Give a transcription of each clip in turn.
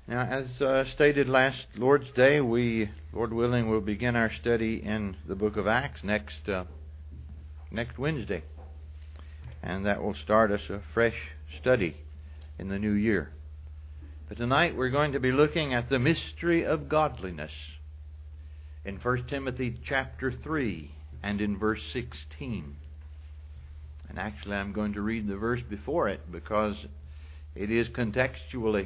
Now, as stated last Lord's Day, we, Lord willing, will begin our study in the book of Acts next Wednesday. And that will start us a fresh study in the new year. But tonight we're going to be looking at the mystery of godliness in 1 Timothy chapter 3 and in verse 16. And actually I'm going to read the verse before it because it is contextually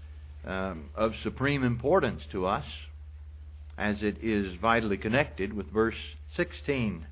of supreme importance to us, as it is vitally connected with verse 16.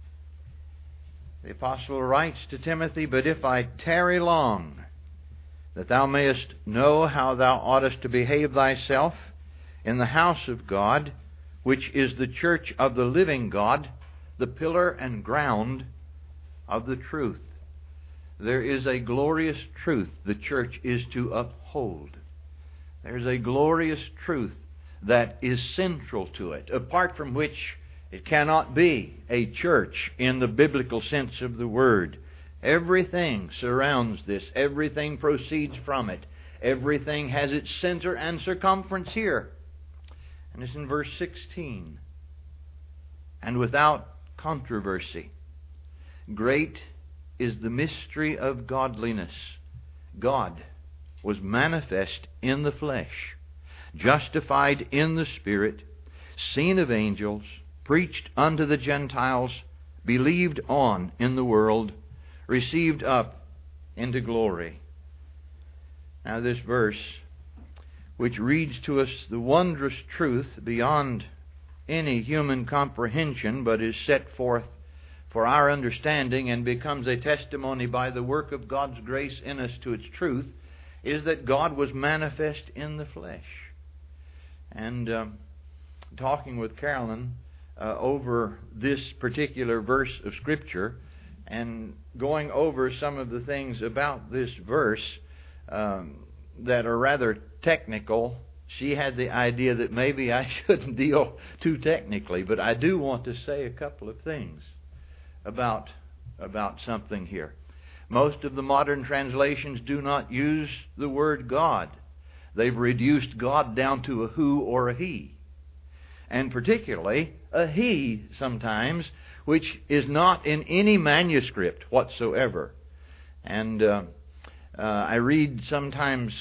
The apostle writes to Timothy, "But if I tarry long, that thou mayest know how thou oughtest to behave thyself in the house of God, which is the church of the living God, the pillar and ground of the truth." There is a glorious truth the church is to uphold. There's a glorious truth that is central to it, apart from which it cannot be a church in the biblical sense of the word. Everything surrounds this. Everything proceeds from it. Everything has its center and circumference here. And it's in verse 16. "And without controversy, great is the mystery of godliness. God was manifest in the flesh, justified in the Spirit, seen of angels, preached unto the Gentiles, believed on in the world, received up into glory." Now this verse, which reads to us the wondrous truth beyond any human comprehension, but is set forth for our understanding and becomes a testimony by the work of God's grace in us to its truth, is that God was manifest in the flesh. And talking with Carolyn over this particular verse of Scripture and going over some of the things about this verse that are rather technical, she had the idea that maybe I shouldn't deal too technically, but I do want to say a couple of things about something here. Most of the modern translations do not use the word God. They've reduced God down to a who or a he. And particularly a he sometimes, which is not in any manuscript whatsoever. And I read sometimes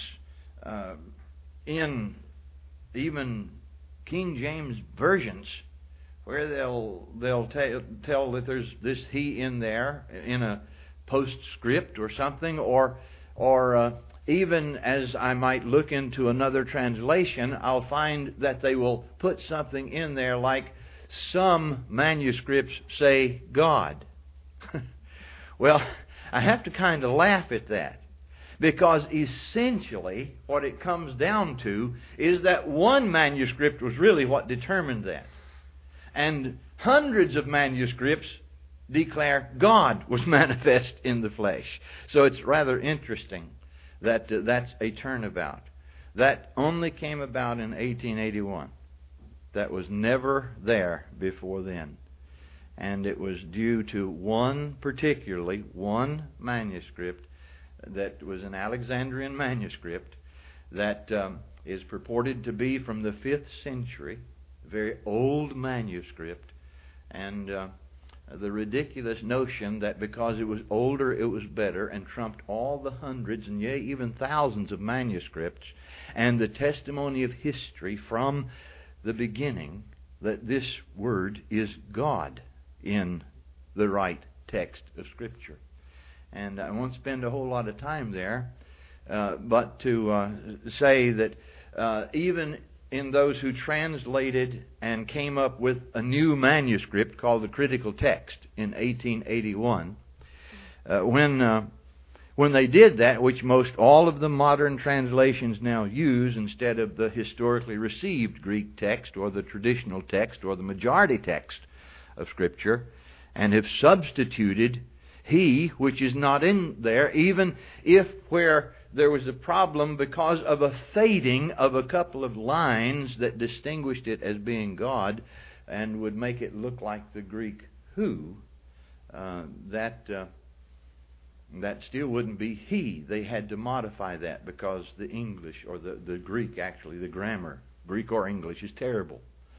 in even King James versions where they'll tell that there's this he in there in a postscript or something, or even as I might look into another translation, I'll find that they will put something in there like some manuscripts say God. Well, I have to kind of laugh at that, because essentially what it comes down to is that one manuscript was really what determined that. And hundreds of manuscripts declare God was manifest in the flesh. So it's rather interesting that that's a turnabout. That only came about in 1881. That was never there before then. And it was due to one manuscript that was an Alexandrian manuscript that is purported to be from the 5th century, a very old manuscript, and the ridiculous notion that because it was older it was better, and trumped all the hundreds and yea, even thousands of manuscripts and the testimony of history from the beginning that this word is God in the right text of Scripture. And I won't spend a whole lot of time there, but to say that even in those who translated and came up with a new manuscript called the Critical Text in 1881, when they did that, which most all of the modern translations now use instead of the historically received Greek text or the traditional text or the majority text of Scripture, and have substituted he, which is not in there, even if where there was a problem because of a fading of a couple of lines that distinguished it as being God and would make it look like the Greek who, that That still wouldn't be He. They had to modify that because the English, or the Greek actually, the grammar, Greek or English, is terrible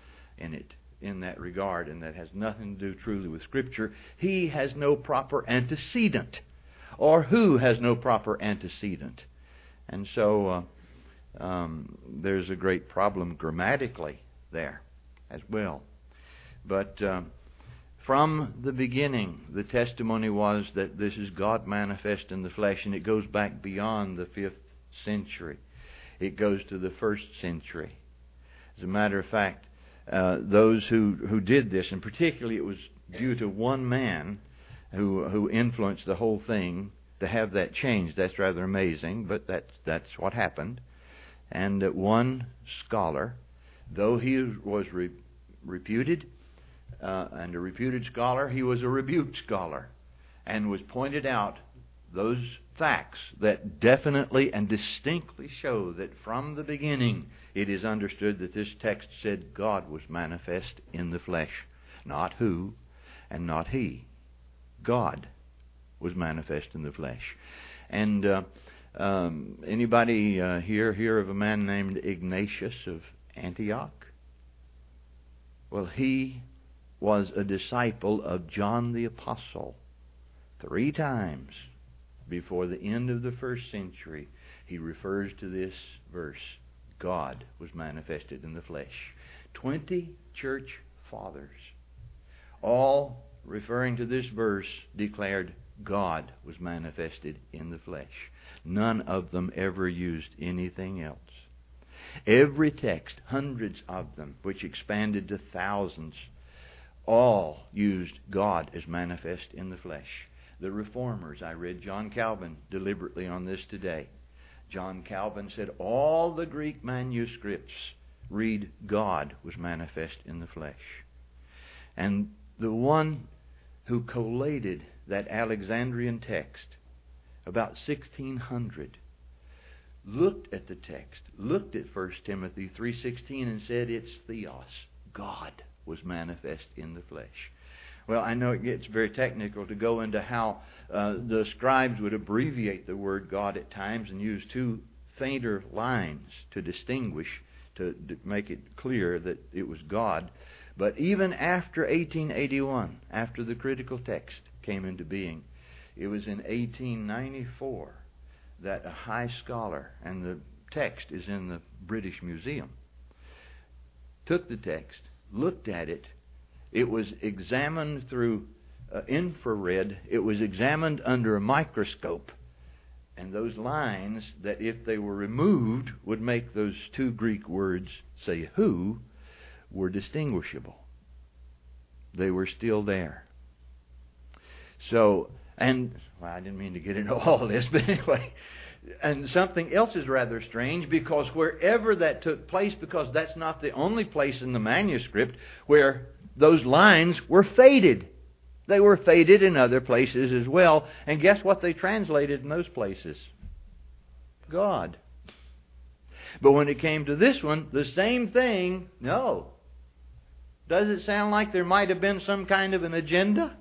in that regard, and that has nothing to do truly with Scripture. He has no proper antecedent, or who has no proper antecedent. And so there's a great problem grammatically there as well. But from the beginning, the testimony was that this is God manifest in the flesh, and it goes back beyond the 5th century. It goes to the 1st century. As a matter of fact, those who did this, and particularly it was due to one man who influenced the whole thing to have that changed. That's rather amazing, but that's what happened. And one scholar, though he was reputed, and a reputed scholar, he was a rebuked scholar, and was pointed out those facts that definitely and distinctly show that from the beginning it is understood that this text said God was manifest in the flesh. Not who and not He. God was manifest in the flesh. And anybody here hear of a man named Ignatius of Antioch? Well, he was a disciple of John the Apostle. 3 times before the end of the 1st century, he refers to this verse, God was manifested in the flesh. 20 church fathers, all referring to this verse, declared God was manifested in the flesh. None of them ever used anything else. Every text, hundreds of them, which expanded to thousands, all used God as manifest in the flesh. The Reformers, I read John Calvin deliberately on this today. John Calvin said all the Greek manuscripts read God was manifest in the flesh. And the one who collated that Alexandrian text, about 1600, looked at the text, looked at 1 Timothy 3:16 and said it's theos. God was manifest in the flesh. Well, I know it gets very technical to go into how the scribes would abbreviate the word God at times and use 2 fainter lines to distinguish, to make it clear that it was God. But even after 1881, after the critical text came into being, it was in 1894 that a high scholar, and the text is in the British Museum, took the text, looked at it. It was examined through infrared. It was examined under a microscope. And those lines that, if they were removed, would make those 2 Greek words, say who, were distinguishable. They were still there. So, and, well, I didn't mean to get into all this, but anyway. And something else is rather strange, because wherever that took place, because that's not the only place in the manuscript where those lines were faded. They were faded in other places as well. And guess what they translated in those places? God. But when it came to this one, the same thing, no. Does it sound like there might have been some kind of an agenda?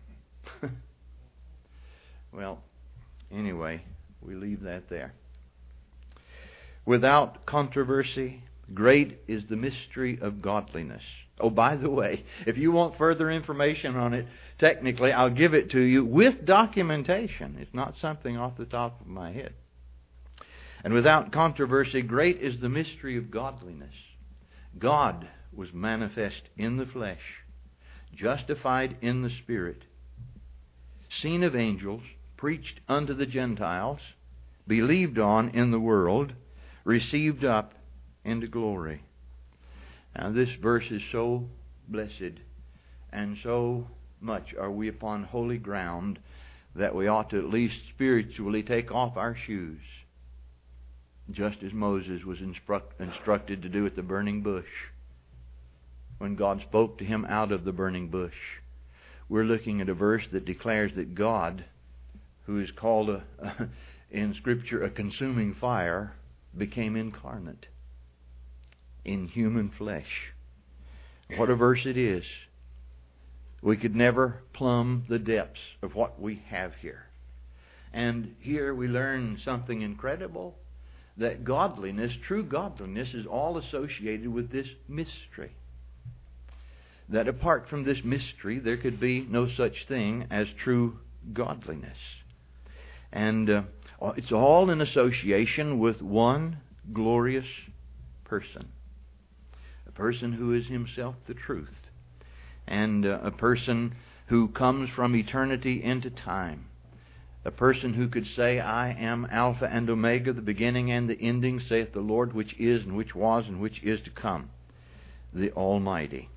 Well, anyway, we leave that there. Without controversy, great is the mystery of godliness. Oh, by the way, if you want further information on it, technically, I'll give it to you with documentation. It's not something off the top of my head. And without controversy, great is the mystery of godliness. God was manifest in the flesh, justified in the Spirit, seen of angels, preached unto the Gentiles, believed on in the world, received up into glory. Now this verse is so blessed, and so much are we upon holy ground, that we ought to at least spiritually take off our shoes, just as Moses was instructed to do at the burning bush. When God spoke to him out of the burning bush, we're looking at a verse that declares that God, who is called in Scripture a consuming fire, became incarnate in human flesh. What a verse it is. We could never plumb the depths of what we have here. And here we learn something incredible, that godliness, true godliness, is all associated with this mystery. That apart from this mystery, there could be no such thing as true godliness. And it's all in association with one glorious person. A person who is himself the truth. And a person who comes from eternity into time. A person who could say, I am Alpha and Omega, the beginning and the ending, saith the Lord, which is and which was and which is to come, the Almighty.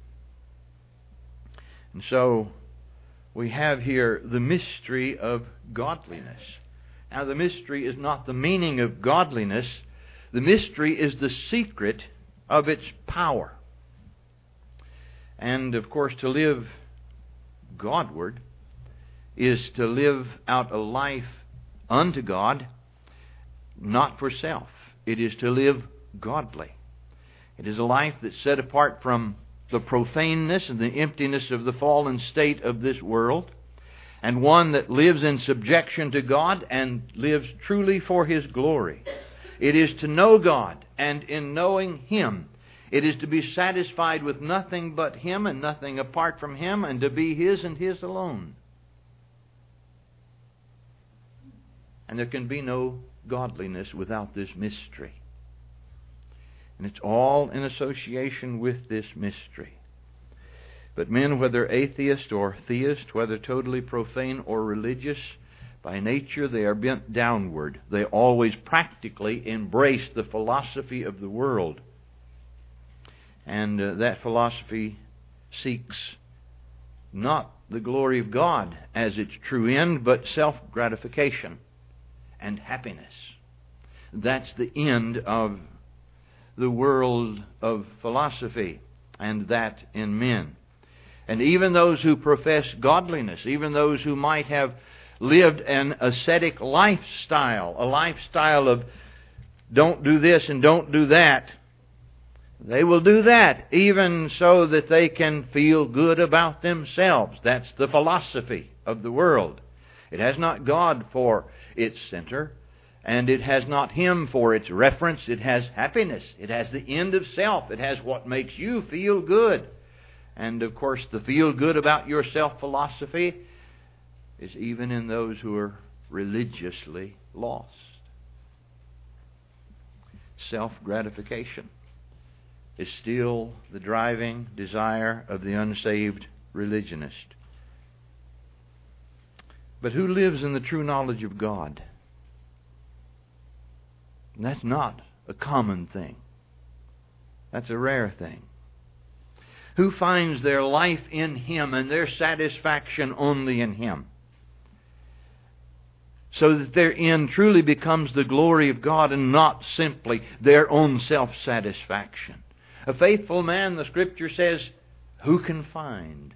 And so we have here the mystery of godliness. Now the mystery is not the meaning of godliness. The mystery is the secret of its power. And of course, to live Godward is to live out a life unto God, not for self. It is to live godly. It is a life that's set apart from the profaneness and the emptiness of the fallen state of this world, and one that lives in subjection to God and lives truly for His glory. It is to know God, and in knowing Him, it is to be satisfied with nothing but Him and nothing apart from Him, and to be His and His alone. And there can be no godliness without this mystery. And it's all in association with this mystery. But men, whether atheist or theist, whether totally profane or religious, by nature they are bent downward. They always practically embrace the philosophy of the world. And that philosophy seeks not the glory of God as its true end, but self-gratification and happiness. That's the end of the world of philosophy, and that in men. And even those who profess godliness, even those who might have lived an ascetic lifestyle, a lifestyle of don't do this and don't do that, they will do that even so that they can feel good about themselves. That's the philosophy of the world. It has not God for its center, and it has not Him for its reference. It has happiness. It has the end of self. It has what makes you feel good. And of course, the feel good about yourself philosophy is even in those who are religiously lost. Self-gratification is still the driving desire of the unsaved religionist. But who lives in the true knowledge of God? And that's not a common thing. That's a rare thing. Who finds their life in Him and their satisfaction only in Him, so that their end truly becomes the glory of God and not simply their own self-satisfaction. A faithful man, the Scripture says, who can find?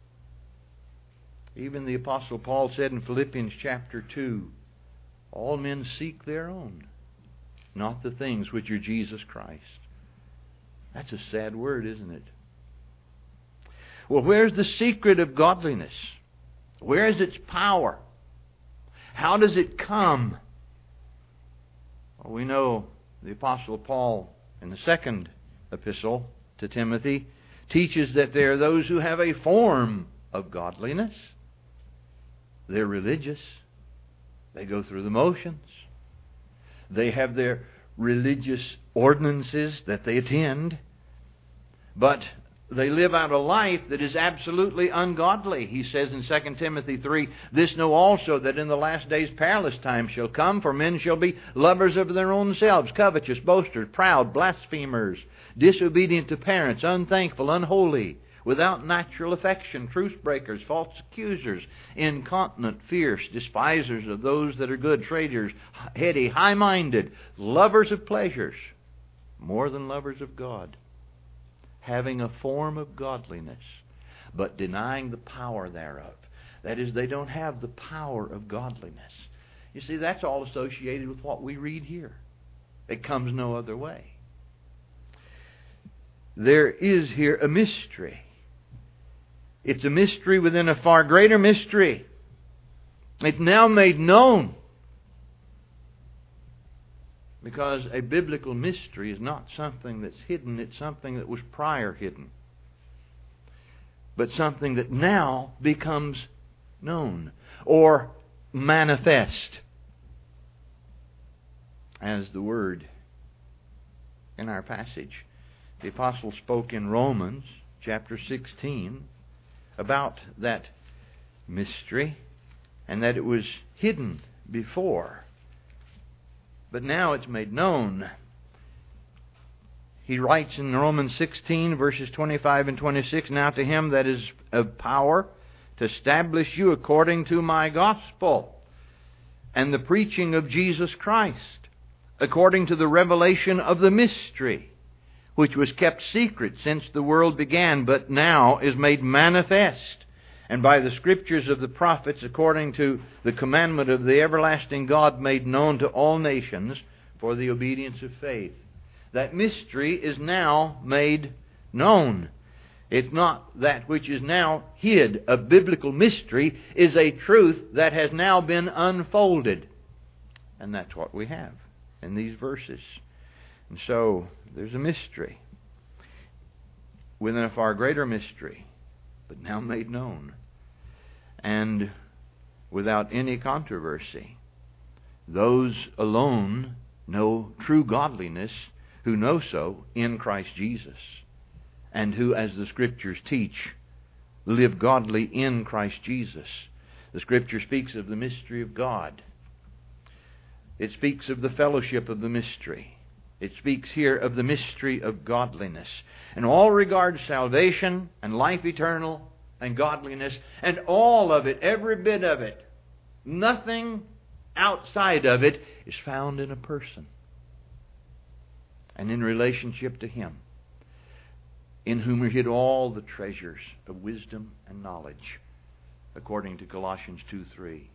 Even the Apostle Paul said in Philippians chapter 2, all men seek their own, not the things which are Jesus Christ. That's a sad word, isn't it? Well, where's the secret of godliness? Where is its power? How does it come? Well, we know the Apostle Paul in the second epistle to Timothy teaches that there are those who have a form of godliness. They're religious. They go through the motions. They have their religious ordinances that they attend. But they live out a life that is absolutely ungodly. He says in 2 Timothy 3, this know also that in the last days perilous times shall come, for men shall be lovers of their own selves, covetous, boasters, proud, blasphemers, disobedient to parents, unthankful, unholy, without natural affection, truce breakers, false accusers, incontinent, fierce, despisers of those that are good, traitors, heady, high-minded, lovers of pleasures, more than lovers of God, having a form of godliness, but denying the power thereof. That is, they don't have the power of godliness. You see, that's all associated with what we read here. It comes no other way. There is here a mystery. It's a mystery within a far greater mystery. It's now made known Because a biblical mystery is not something that's hidden, it's something that was prior hidden. But something that now becomes known or manifest. As the word in our passage. The apostle spoke in Romans chapter 16 about that mystery and that it was hidden before. But now it's made known. He writes in Romans 16 verses 25 and 26, "Now to him that is of power to establish you according to my gospel and the preaching of Jesus Christ, according to the revelation of the mystery, which was kept secret since the world began, but now is made manifest, and by the scriptures of the prophets, according to the commandment of the everlasting God, made known to all nations for the obedience of faith." That mystery is now made known. It's not that which is now hid. A biblical mystery is a truth that has now been unfolded. And that's what we have in these verses. And so, there's a mystery within a far greater mystery, but now made known. And without any controversy, those alone know true godliness who know so in Christ Jesus, and who, as the Scriptures teach, live godly in Christ Jesus. The Scripture speaks of the mystery of God. It speaks of the fellowship of the mystery. It speaks here of the mystery of godliness. And all regards salvation and life eternal and godliness, and all of it, every bit of it, nothing outside of it is found in a person and in relationship to Him, in whom are hid all the treasures of wisdom and knowledge, according to Colossians 2:3.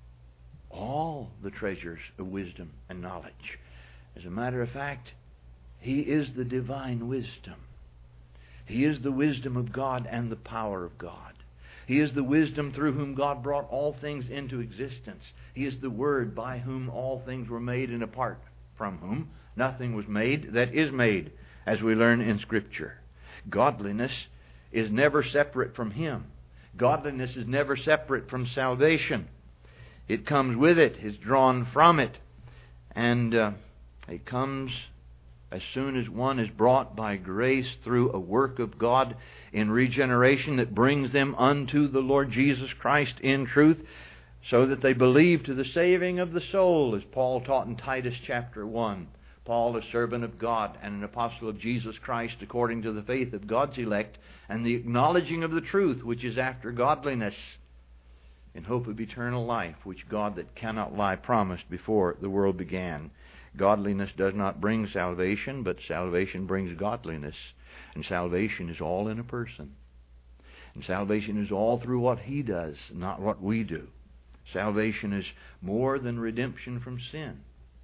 All the treasures of wisdom and knowledge. As a matter of fact, He is the divine wisdom. He is the wisdom of God and the power of God. He is the wisdom through whom God brought all things into existence. He is the Word by whom all things were made, and apart from whom nothing was made that is made, as we learn in Scripture. Godliness is never separate from Him. Godliness is never separate from salvation. It comes with it, is drawn from it, and it comes as soon as one is brought by grace through a work of God in regeneration that brings them unto the Lord Jesus Christ in truth, so that they believe to the saving of the soul, as Paul taught in Titus chapter 1. Paul, a servant of God and an apostle of Jesus Christ, according to the faith of God's elect, and the acknowledging of the truth which is after godliness, in hope of eternal life, which God that cannot lie promised before the world began. Godliness does not bring salvation, but salvation brings godliness. And salvation is all in a person. And salvation is all through what He does, not what we do. Salvation is more than redemption from sin.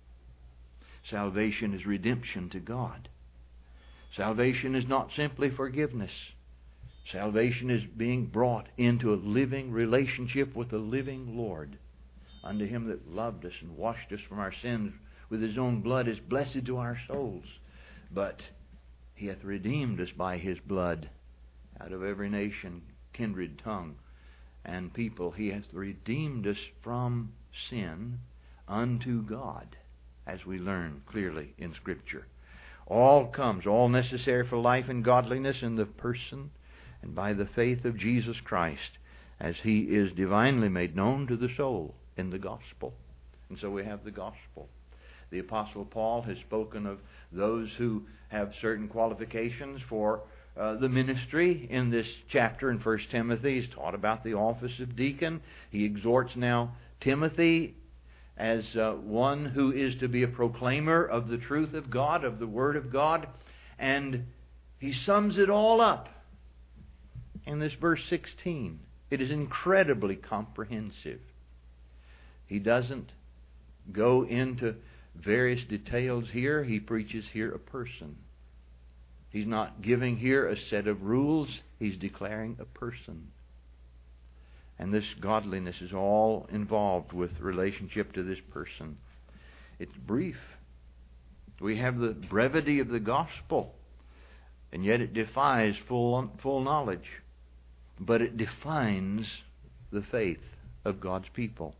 Salvation is redemption to God. Salvation is not simply forgiveness. Salvation is being brought into a living relationship with the living Lord. Unto Him that loved us and washed us from our sins with His own blood is blessed to our souls. But He hath redeemed us by His blood out of every nation, kindred, tongue, and people. He hath redeemed us from sin unto God, as we learn clearly in Scripture. All comes, all necessary for life and godliness in the person and by the faith of Jesus Christ, as He is divinely made known to the soul in the gospel. And so we have the gospel. The Apostle Paul has spoken of those who have certain qualifications for the ministry in this chapter in 1 Timothy. He's taught about the office of deacon. He exhorts now Timothy as one who is to be a proclaimer of the truth of God, of the Word of God. And he sums it all up in this verse 16. It is incredibly comprehensive. He doesn't go into various details here. He preaches here a person. He's not giving here a set of rules. He's declaring a person. And this godliness is all involved with relationship to this person. It's brief. We have the brevity of the gospel, and yet it defies full knowledge. But it defines the faith of God's people.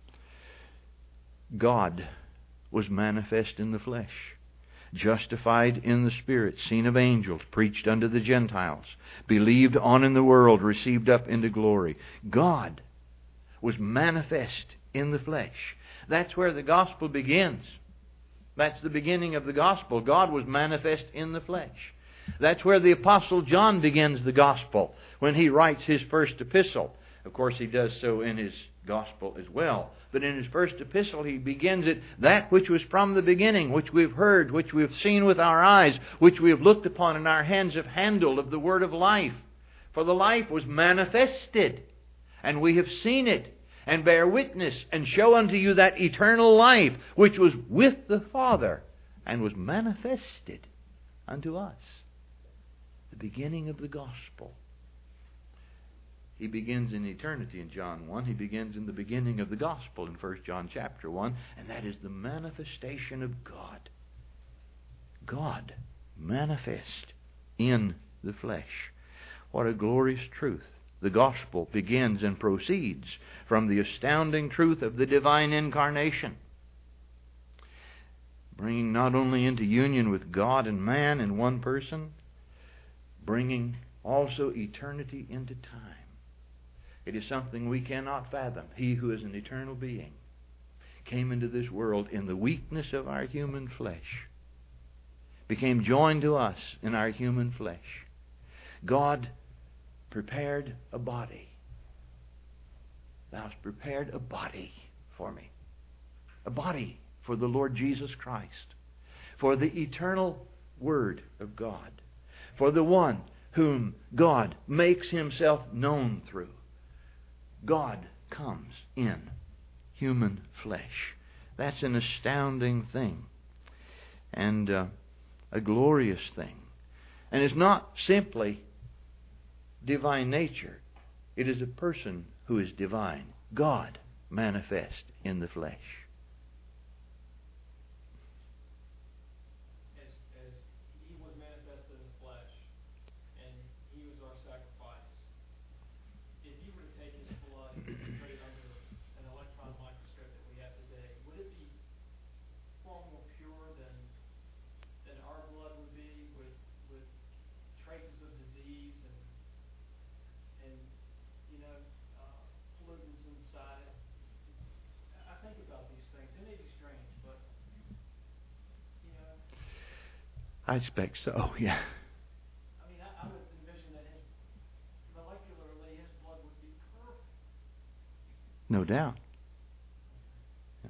God was manifest in the flesh, justified in the Spirit, seen of angels, preached unto the Gentiles, believed on in the world, received up into glory. God was manifest in the flesh. That's where the gospel begins. That's the beginning of the gospel. God was manifest in the flesh. That's where the Apostle John begins the gospel when he writes his first epistle. Of course, he does so in his gospel as well. But in his first epistle, he begins it, that which was from the beginning, which we've heard, which we've seen with our eyes, which we have looked upon and our hands have handled, of the word of life. For the life was manifested, and we have seen it, and bear witness, and show unto you that eternal life, which was with the Father, and was manifested unto us. The beginning of the gospel. He begins in eternity in John 1. He begins in the beginning of the gospel in 1 John chapter 1. And that is the manifestation of God. God manifest in the flesh. What a glorious truth. The gospel begins and proceeds from the astounding truth of the divine incarnation, bringing not only into union with God and man in one person, bringing also eternity into time. It is something we cannot fathom. He who is an eternal being came into this world in the weakness of our human flesh, became joined to us in our human flesh. God prepared a body. Thou hast prepared a body for me. A body for the Lord Jesus Christ. For the eternal Word of God. For the one whom God makes Himself known through. God comes in human flesh. That's an astounding thing. And a glorious thing. And it's not simply divine nature. It is a person who is divine. God manifest in the flesh. As He was manifest in the flesh, and He was our sacrifice, if you were to take His blood and put it under an electron microscope that we have today, would it be far more pure than our blood would be, with traces of disease and pollutants inside it? I think about these things. They may be strange, but I expect so, yeah. I mean, I would envision that molecularly His blood would be perfect. No doubt. Yeah.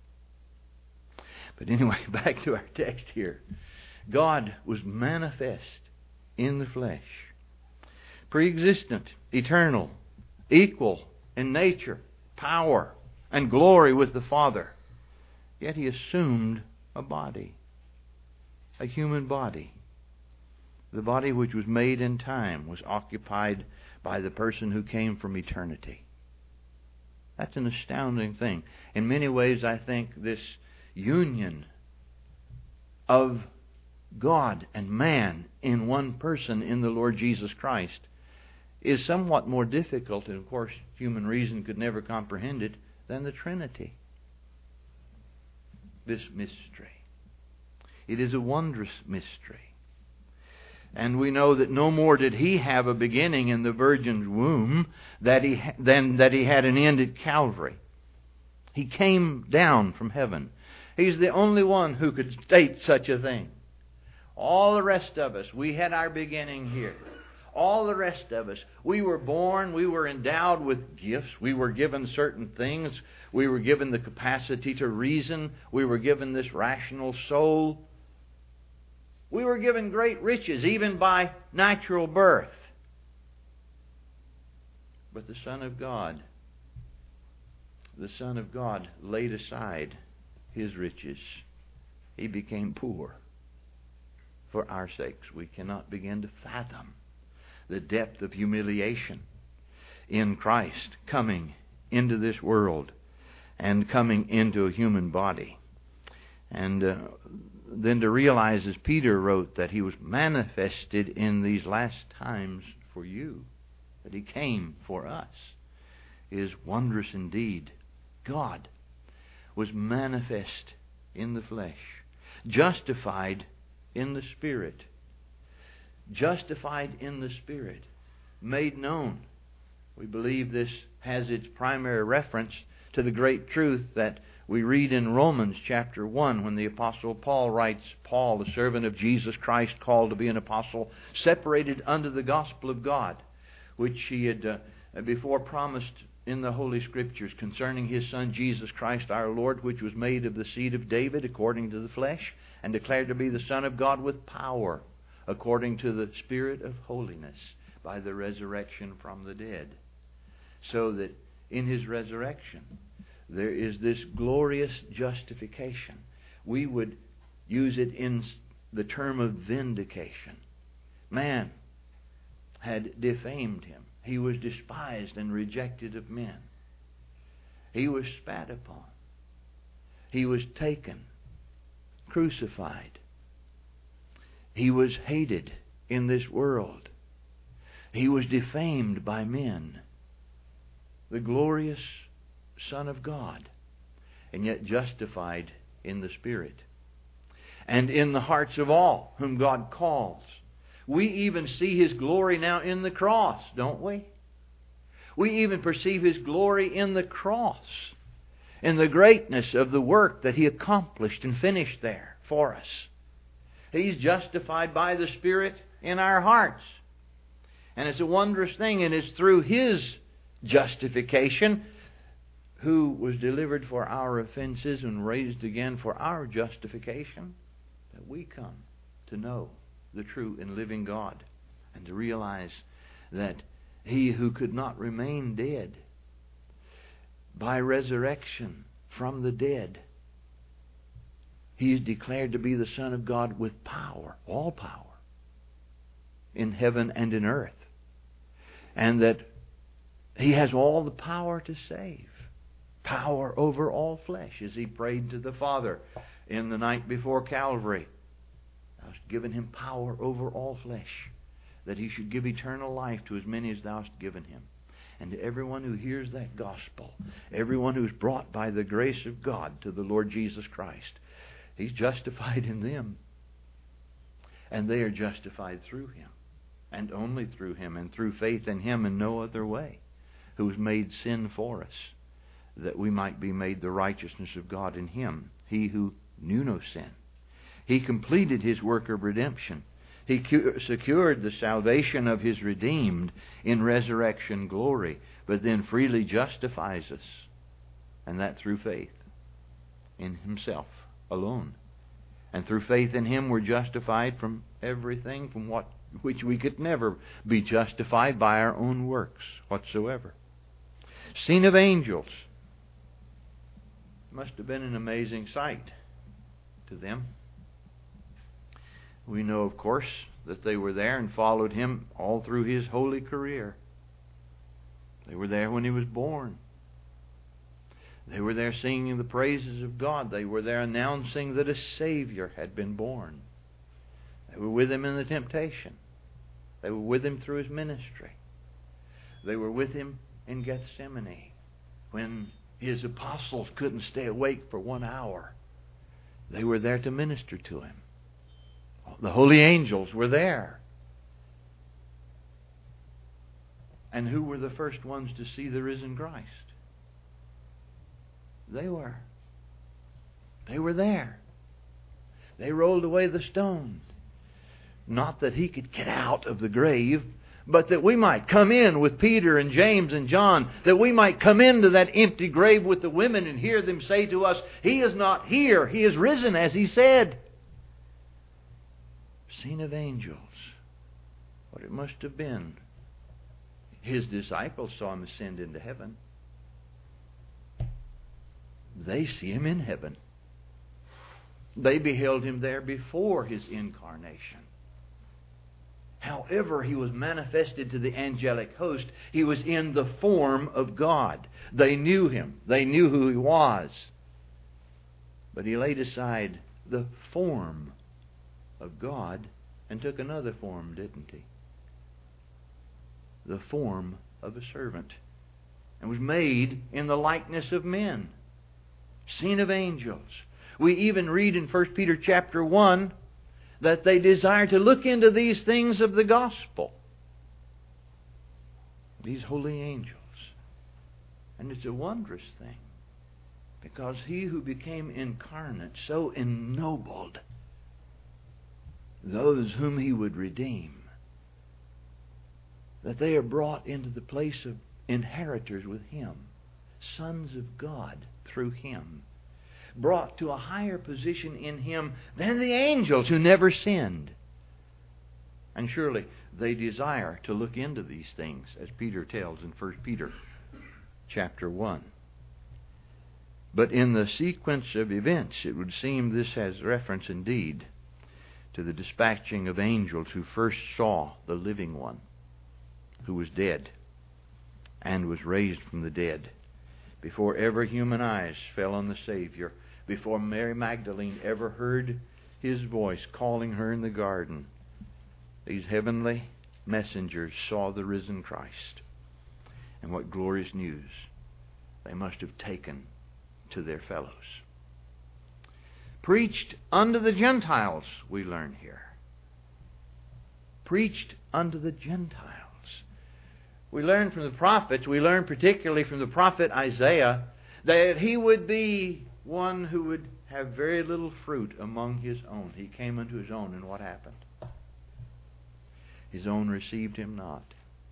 But anyway, back to our text here. God was manifest in the flesh. Pre-existent, eternal, equal in nature, power, and glory with the Father. Yet He assumed a body. A human body. The body which was made in time was occupied by the person who came from eternity. That's an astounding thing. In many ways, I think this union of God and man in one person in the Lord Jesus Christ is somewhat more difficult, and of course human reason could never comprehend it, than the Trinity. This mystery. It is a wondrous mystery. And we know that no more did He have a beginning in the Virgin's womb than that He had an end at Calvary. He came down from heaven. He's the only one who could state such a thing. All the rest of us, we had our beginning here. All the rest of us, we were born, we were endowed with gifts, we were given certain things, we were given the capacity to reason, we were given this rational soul. We were given great riches, even by natural birth. But the Son of God laid aside His riches. He became poor for our sakes. We cannot begin to fathom the depth of humiliation in Christ coming into this world and coming into a human body. And then to realize, as Peter wrote, that He was manifested in these last times for you, that He came for us, is wondrous indeed. God was manifest in the flesh, justified in the Spirit. Justified in the Spirit, made known. We believe this has its primary reference to the great truth that we read in Romans chapter 1 when the Apostle Paul writes, Paul, the servant of Jesus Christ, called to be an apostle, separated unto the gospel of God, which He had before promised in the Holy Scriptures concerning His Son Jesus Christ our Lord, which was made of the seed of David according to the flesh, and declared to be the Son of God with power, according to the Spirit of holiness, by the resurrection from the dead. So that in His resurrection there is this glorious justification. We would use it in the term of vindication. Man had defamed Him. He was despised and rejected of men. He was spat upon. He was taken, crucified. He was hated in this world. He was defamed by men. The glorious Son of God, and yet justified in the Spirit. And in the hearts of all whom God calls. We even see His glory now in the cross, don't we? We even perceive His glory in the cross, in the greatness of the work that He accomplished and finished there for us. He's justified by the Spirit in our hearts. And it's a wondrous thing, and it's through His justification, who was delivered for our offenses and raised again for our justification, that we come to know the true and living God, and to realize that He who could not remain dead, by resurrection from the dead, He is declared to be the Son of God with power, all power, in heaven and in earth. And that He has all the power to save. Power over all flesh, as He prayed to the Father in the night before Calvary. Thou hast given Him power over all flesh, that He should give eternal life to as many as Thou hast given Him. And to everyone who hears that gospel, everyone who's brought by the grace of God to the Lord Jesus Christ, He's justified in them. And they are justified through Him, and only through Him, and through faith in Him in no other way, who was made sin for us, that we might be made the righteousness of God in Him, He who knew no sin. He completed His work of redemption. He secured the salvation of His redeemed in resurrection glory, but then freely justifies us, and that through faith in Himself alone. And through faith in Him we're justified from everything from which we could never be justified by our own works whatsoever. Seen of angels. Must have been an amazing sight to them. We know, of course, that they were there and followed Him all through His holy career. They were there when He was born. They were there singing the praises of God. They were there announcing that a Savior had been born. They were with Him in the temptation. They were with Him through His ministry. They were with Him in Gethsemane when His apostles couldn't stay awake for 1 hour. They were there to minister to Him. The holy angels were there. And who were the first ones to see the risen Christ? They were. They were there. They rolled away the stone. Not that He could get out of the grave, but that we might come in with Peter and James and John, that we might come into that empty grave with the women and hear them say to us, He is not here, He is risen, as He said. Seen of angels. What it must have been. His disciples saw Him ascend into heaven. They see Him in heaven. They beheld Him there before His incarnation. However He was manifested to the angelic host, He was in the form of God. They knew Him. They knew who He was. But He laid aside the form of God and took another form, didn't He? The form of a servant. And was made in the likeness of men, seen of angels. We even read in 1 Peter chapter 1 that they desire to look into these things of the gospel. These holy angels. And it's a wondrous thing, because He who became incarnate so ennobled those whom He would redeem, that they are brought into the place of inheritors with Him, sons of God through Him, brought to a higher position in Him than the angels who never sinned. And surely they desire to look into these things, as Peter tells in 1 Peter chapter 1. But in the sequence of events, it would seem this has reference indeed to the dispatching of angels who first saw the living one, who was dead and was raised from the dead, before ever human eyes fell on the Savior, before Mary Magdalene ever heard His voice calling her in the garden. These heavenly messengers saw the risen Christ. And what glorious news they must have taken to their fellows. Preached unto the Gentiles, we learn here. Preached unto the Gentiles. We learn from the prophets, we learn particularly from the prophet Isaiah, that he would be one who would have very little fruit among his own. He came unto his own, and what happened? His own received him not.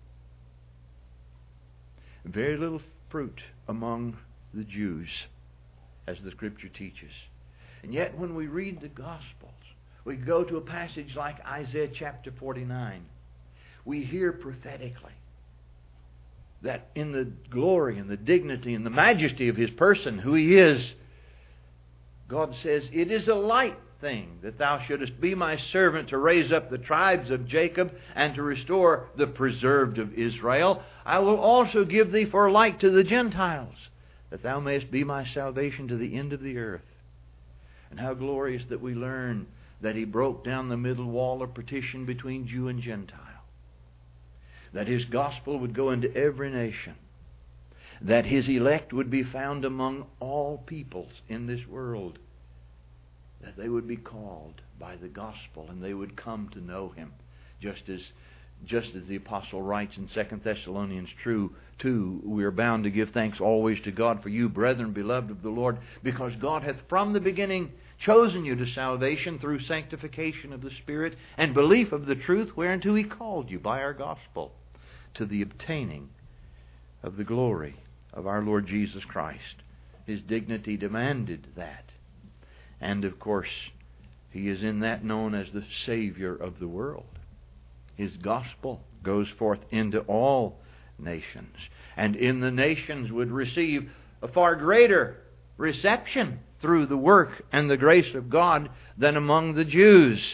Very little fruit among the Jews, as the Scripture teaches. And yet when we read the Gospels, we go to a passage like Isaiah chapter 49, we hear prophetically that in the glory and the dignity and the majesty of His person, who He is, God says, "It is a light thing that thou shouldest be my servant to raise up the tribes of Jacob and to restore the preserved of Israel. I will also give thee for a light to the Gentiles, that thou mayest be my salvation to the end of the earth." And how glorious that we learn that He broke down the middle wall of partition between Jew and Gentile. That His gospel would go into every nation. That His elect would be found among all peoples in this world. That they would be called by the gospel and they would come to know Him. Just as the apostle writes in 2 Thessalonians 2, we are bound to give thanks always to God for you, brethren, beloved of the Lord, because God hath from the beginning chosen you to salvation through sanctification of the Spirit and belief of the truth whereunto He called you by our gospel, to the obtaining of the glory of our Lord Jesus Christ. His dignity demanded that. And of course, He is in that known as the Savior of the world. His gospel goes forth into all nations, and in the nations would receive a far greater reception through the work and the grace of God than among the Jews.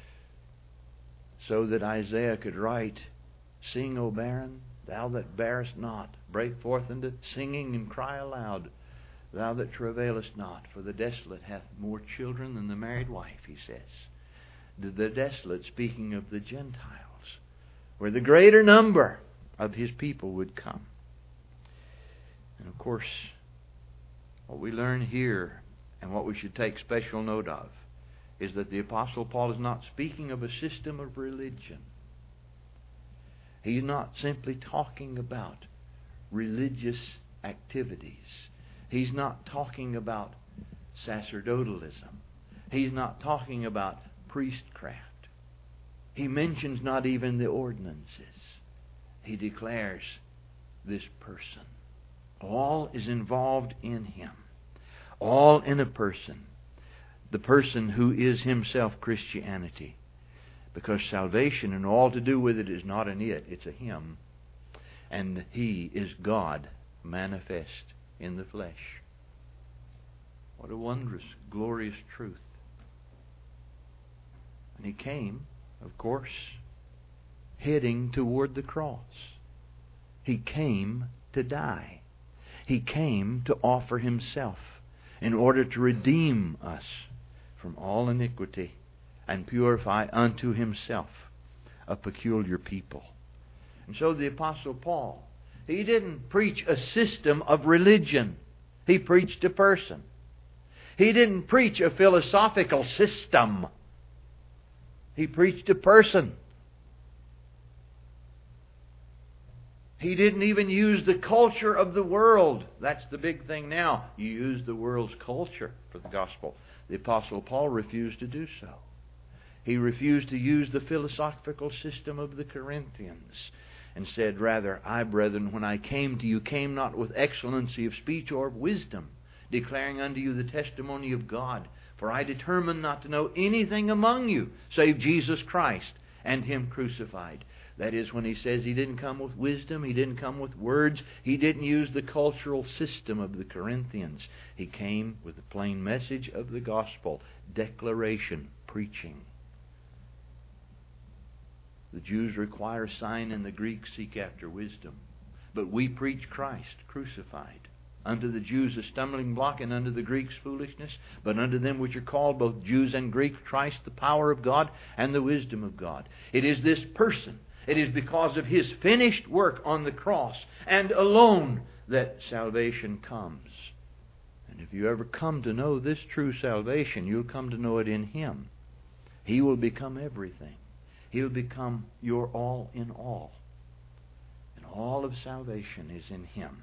So that Isaiah could write, "Sing, O barren, thou that bearest not, break forth into singing and cry aloud, thou that travailest not, for the desolate hath more children than the married wife," he says. The desolate, speaking of the Gentiles, where the greater number of His people would come. And of course, what we learn here, and what we should take special note of, is that the Apostle Paul is not speaking of a system of religion. He's not simply talking about religious activities. He's not talking about sacerdotalism. He's not talking about priestcraft. He mentions not even the ordinances. He declares this person. All is involved in Him. All in a person. The person who is himself Christianity. Because salvation and all to do with it is not an it, it's a Him. And He is God manifest in the flesh. What a wondrous, glorious truth. And He came, of course, heading toward the cross. He came to die. He came to offer Himself in order to redeem us from all iniquity and purify unto Himself a peculiar people. And so the Apostle Paul, he didn't preach a system of religion. He preached a person. He didn't preach a philosophical system. He preached a person. He didn't even use the culture of the world. That's the big thing now. You use the world's culture for the gospel. The Apostle Paul refused to do so. He refused to use the philosophical system of the Corinthians, and said, rather, I, brethren, when I came to you, came not with excellency of speech or of wisdom, declaring unto you the testimony of God. For I determined not to know anything among you, save Jesus Christ and Him crucified. That is, when he says he didn't come with wisdom, he didn't come with words, he didn't use the cultural system of the Corinthians. He came with the plain message of the gospel, declaration, preaching. The Jews require a sign, and the Greeks seek after wisdom. But we preach Christ crucified. Unto the Jews a stumbling block, and unto the Greeks foolishness. But unto them which are called, both Jews and Greeks, Christ the power of God and the wisdom of God. It is this person. It is because of His finished work on the cross and alone that salvation comes. And if you ever come to know this true salvation, you'll come to know it in Him. He will become everything. He'll become your all in all. And all of salvation is in Him.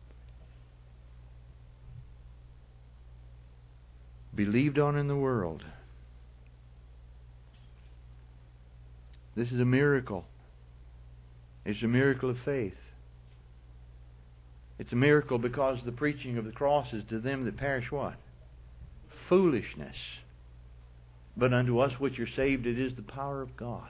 Believed on in the world. This is a miracle. It's a miracle of faith. It's a miracle because the preaching of the cross is to them that perish what? Foolishness. But unto us which are saved, it is the power of God.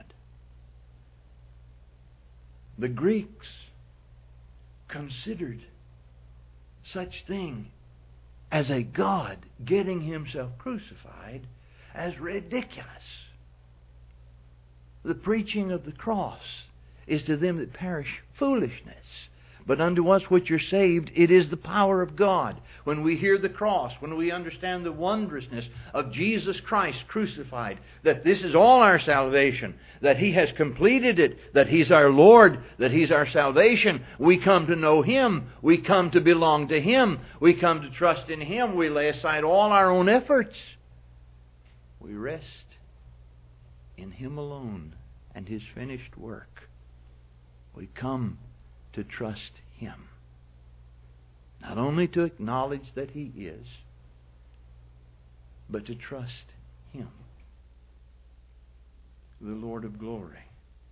The Greeks considered such thing as a God getting Himself crucified as ridiculous. The preaching of the cross is to them that perish foolishness. But unto us which are saved, it is the power of God. When we hear the cross, when we understand the wondrousness of Jesus Christ crucified, that this is all our salvation, that He has completed it, that He's our Lord, that He's our salvation, we come to know Him, we come to belong to Him, we come to trust in Him, we lay aside all our own efforts. We rest in Him alone and His finished work. We come to trust Him. Not only to acknowledge that He is, but to trust Him, the Lord of glory.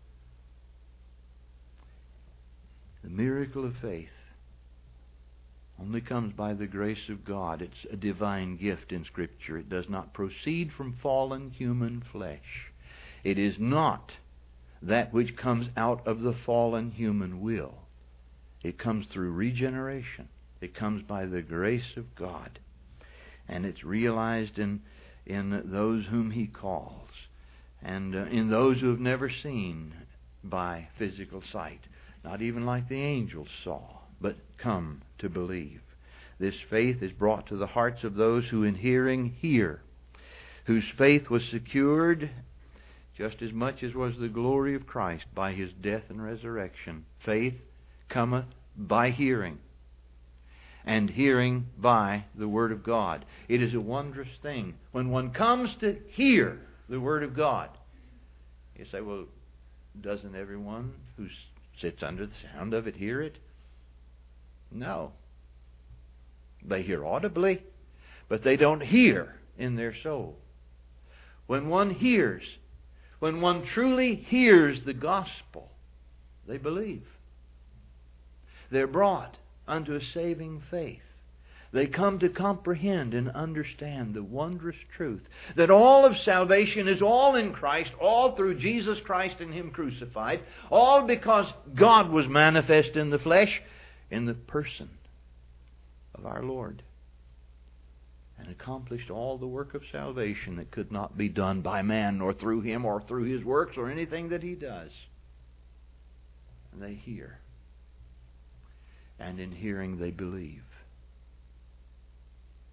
The miracle of faith only comes by the grace of God. It's a divine gift in Scripture. It does not proceed from fallen human flesh. It is not that which comes out of the fallen human will. It comes through regeneration. It comes by the grace of God. And it's realized in those whom He calls, and in those who have never seen by physical sight, not even like the angels saw, but come to believe. This faith is brought to the hearts of those who in hearing hear, whose faith was secured just as much as was the glory of Christ by His death and resurrection. Faith cometh by hearing, and hearing by the Word of God. It is a wondrous thing when one comes to hear the Word of God. You say, well, doesn't everyone who sits under the sound of it hear it? No. They hear audibly, but they don't hear in their soul. When one hears, when one truly hears the gospel, they believe. They're brought unto a saving faith. They come to comprehend and understand the wondrous truth that all of salvation is all in Christ, all through Jesus Christ and Him crucified, all because God was manifest in the flesh, in the person of our Lord, and accomplished all the work of salvation that could not be done by man, nor through Him, or through His works, or anything that He does. And they hear. And in hearing they believe.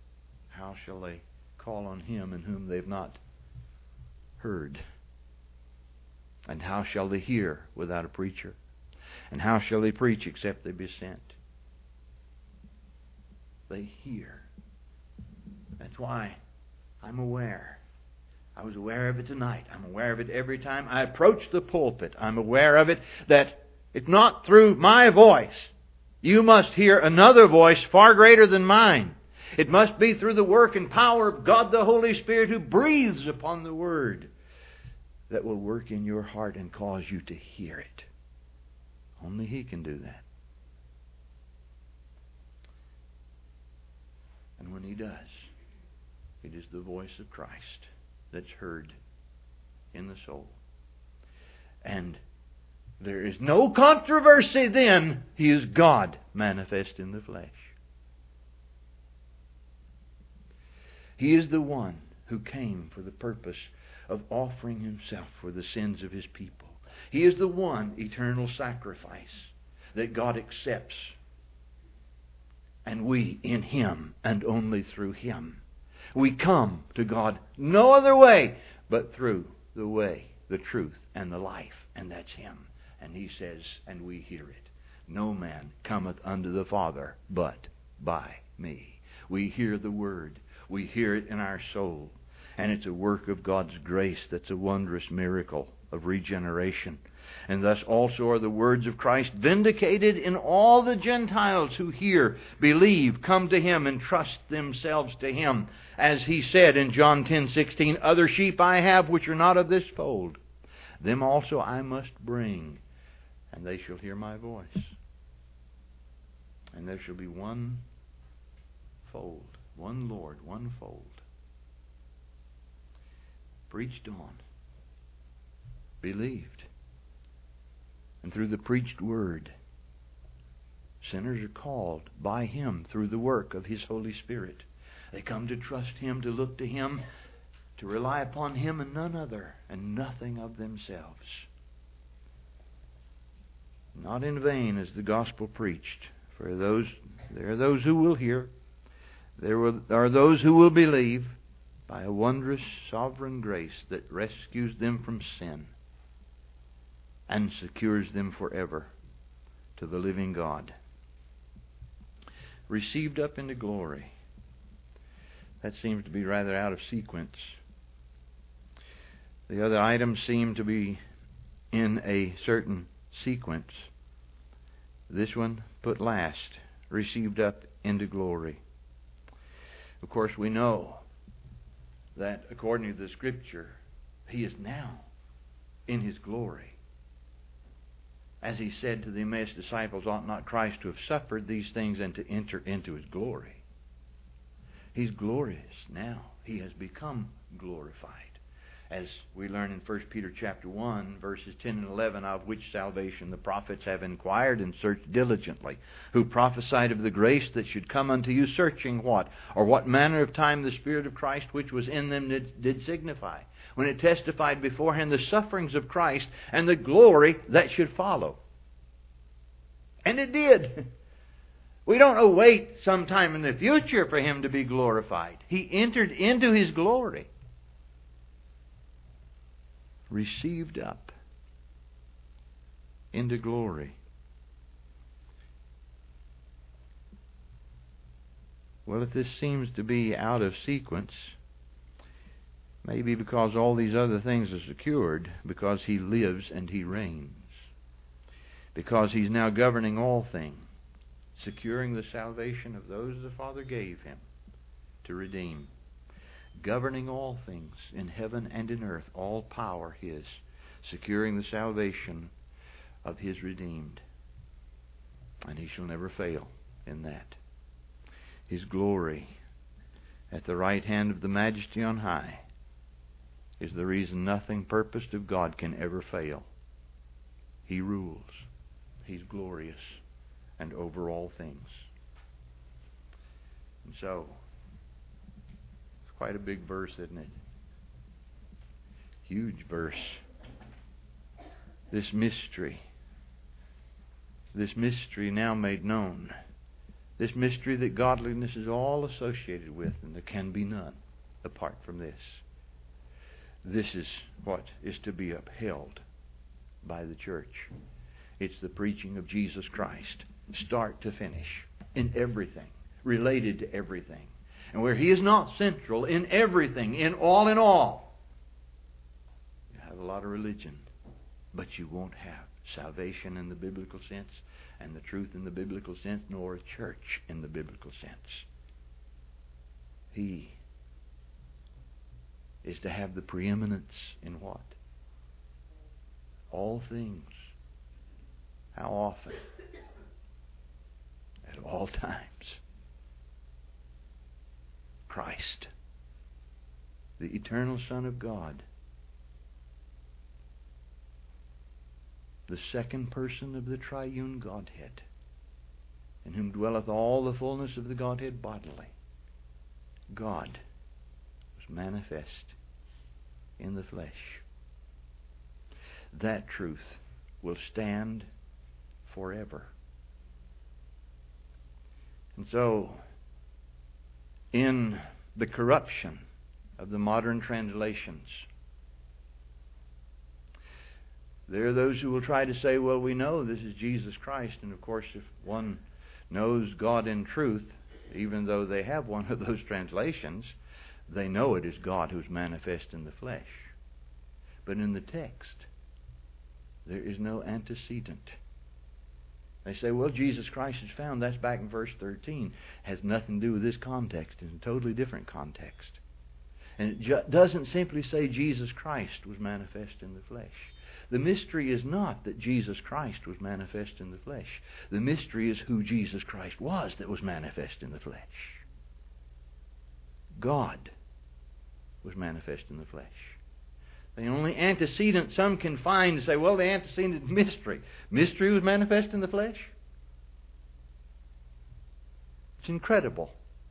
how shall they call on Him in whom they've not heard? And how shall they hear without a preacher? And how shall they preach except they be sent? They hear. That's why I'm aware. I was aware of it tonight. I'm aware of it every time I approach the pulpit. I'm aware of it, that it's not through my voice. You must hear another voice far greater than mine. It must be through the work and power of God the Holy Spirit, who breathes upon the Word, that will work in your heart and cause you to hear it. Only He can do that. And when He does, it is the voice of Christ that's heard in the soul. And there is no controversy then. He is God manifest in the flesh. He is the one who came for the purpose of offering Himself for the sins of His people. He is the one eternal sacrifice that God accepts. And we, in Him and only through Him, we come to God no other way but through the way, the truth, and the life. And that's Him. And He says, and we hear it, no man cometh unto the Father but by me. We hear the Word. We hear it in our soul. And it's a work of God's grace that's a wondrous miracle of regeneration. And thus also are the words of Christ vindicated in all the Gentiles who hear, believe, come to Him, and trust themselves to Him. As He said in John 10:16, other sheep I have which are not of this fold. Them also I must bring, and they shall hear my voice. And there shall be one fold, one Lord, one fold. Preached on, believed. And through the preached word, sinners are called by Him through the work of His Holy Spirit. They come to trust Him, to look to Him, to rely upon Him and none other, and nothing of themselves. Not in vain is the gospel preached. For there are those who will hear. There are those who will believe by a wondrous sovereign grace that rescues them from sin and secures them forever to the living God. Received up into glory. That seems to be rather out of sequence. The other items seem to be in a certain sequence. This one put last. Received up into glory. Of course, we know that according to the Scripture, He is now in His glory. As He said to the Emmaus disciples, ought not Christ to have suffered these things and to enter into His glory? He's glorious now. He has become glorified. As we learn in 1 Peter chapter 1, verses 10 and 11, of which salvation the prophets have inquired and searched diligently, who prophesied of the grace that should come unto you, searching what? Or what manner of time the Spirit of Christ which was in them did signify, when it testified beforehand the sufferings of Christ and the glory that should follow. And it did. We don't await sometime in the future for Him to be glorified. He entered into His glory. Received up into glory. Well, if this seems to be out of sequence, maybe because all these other things are secured, because He lives and He reigns, because He's now governing all things, securing the salvation of those the Father gave Him to redeem, governing all things in heaven and in earth, all power His, securing the salvation of His redeemed. And He shall never fail in that. His glory at the right hand of the Majesty on high is the reason nothing purposed of God can ever fail. He rules. He's glorious and over all things. And so, it's quite a big verse, isn't it? Huge verse. This mystery now made known. This mystery that godliness is all associated with, and there can be none apart from this. This is what is to be upheld by the church. It's the preaching of Jesus Christ, start to finish, in everything, related to everything. And where He is not central in everything, in all, you have a lot of religion, but you won't have salvation in the biblical sense, and the truth in the biblical sense, nor a church in the biblical sense. He is to have the preeminence in what? All things. How often? At all times. Christ, the eternal Son of God, the second person of the triune Godhead, in whom dwelleth all the fullness of the Godhead bodily. God was manifest in the flesh. That truth will stand forever. And so, in the corruption of the modern translations, there are those who will try to say, well, we know this is Jesus Christ, and of course if one knows God in truth, even though they have one of those translations, they know it is God who's manifest in the flesh. But in the text, there is no antecedent. They say, well, Jesus Christ is found. That's back in verse 13. Has nothing to do with this context. It's a totally different context. And it doesn't simply say Jesus Christ was manifest in the flesh. The mystery is not that Jesus Christ was manifest in the flesh. The mystery is who Jesus Christ was that was manifest in the flesh. God was manifest in the flesh. The only antecedent some can find to say, well, the antecedent is mystery. Mystery was manifest in the flesh? It's incredible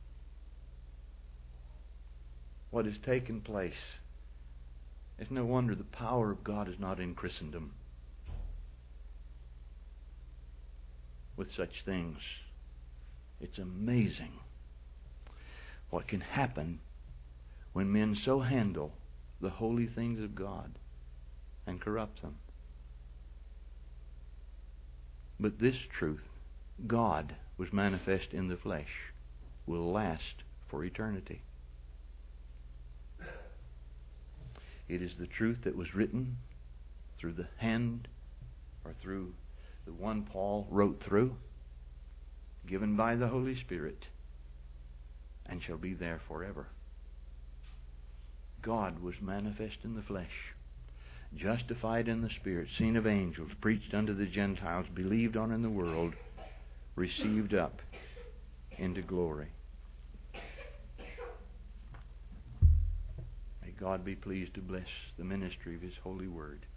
what has taken place. It's no wonder the power of God is not in Christendom with such things. It's amazing what can happen when men so handle the holy things of God and corrupt them. But this truth, God was manifest in the flesh, will last for eternity. It is the truth that was written through the hand or through the one Paul wrote through, given by the Holy Spirit, and shall be there forever. God was manifest in the flesh, justified in the Spirit, seen of angels, preached unto the Gentiles, believed on in the world, received up into glory. May God be pleased to bless the ministry of His holy word.